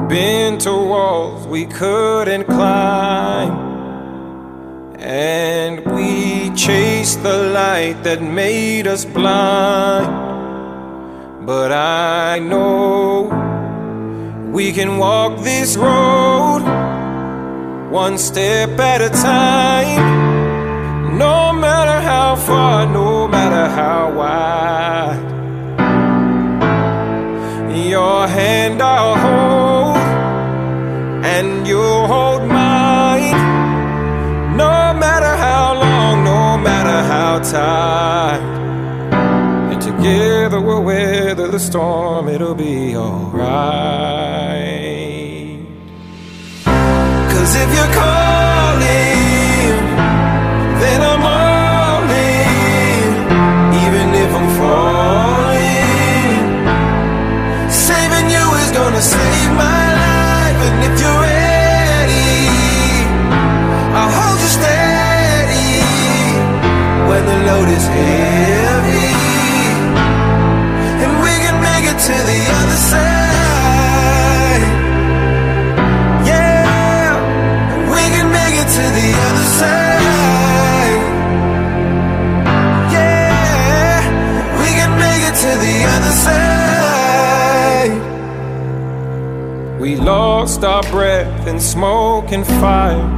been to walls we couldn't climb, and we chased the light that made us blind. But I know we can walk this road one step at a time, no matter how far, no matter how wide. Your hand I'll hold, and you'll hold mine, no matter how long, no matter how tight. And together we'll weather the storm, it'll be alright. 'Cause if you're calling, then I'm all in, even if I'm falling. Saving you is gonna save my life, and if you're ready, I'll hold you steady when the load is heavy, and we can make it to the other side. Yeah, we can make it to the other side. Yeah, we can make it to the other side. We lost our breath in smoke and fire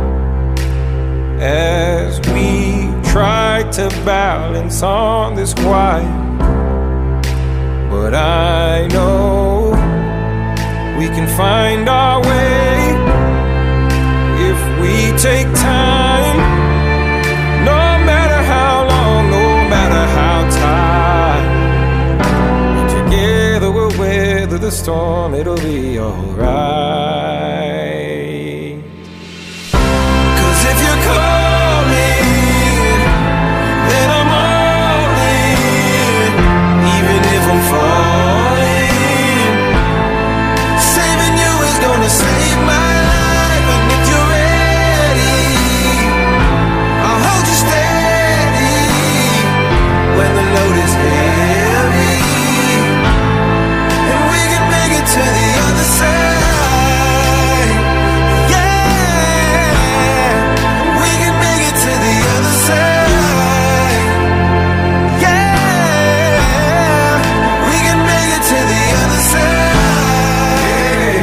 as we tried to balance on this wire. But I know we can find our way if we take time, no matter how long, no matter how tight. Together we'll weather the storm, it'll be alright. 'Cause if you're calling, then I'm all in, even if I'm falling. Saving you is gonna save my life, and if you're ready, I'll hold you steady when the load is heavy, and we can make it to the other side. Yeah, we can make it to the other side. Yeah, we can make it to the other side.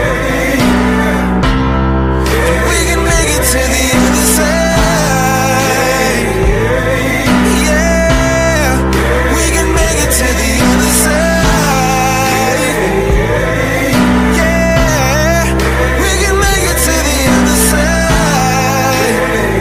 We can make it to the other side. Yeah, we can make it to the other side. Yeah, we can make it to the other side.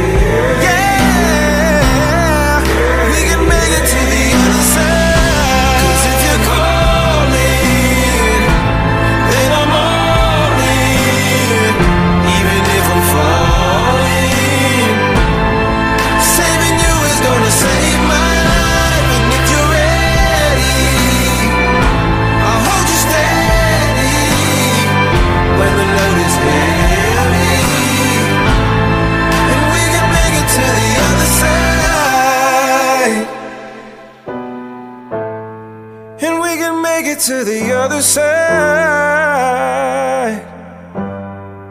Yeah, we can make it to the other side. 'Cause if you're calling, then I'm all in, even if I'm falling. Saving you is gonna save my life, and if you're ready, I'll hold you steady when the load is heavy, and we can make it to the other side. And we can make it to the other side.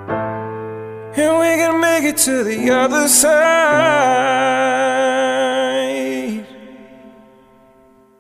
And we can make it to the other side.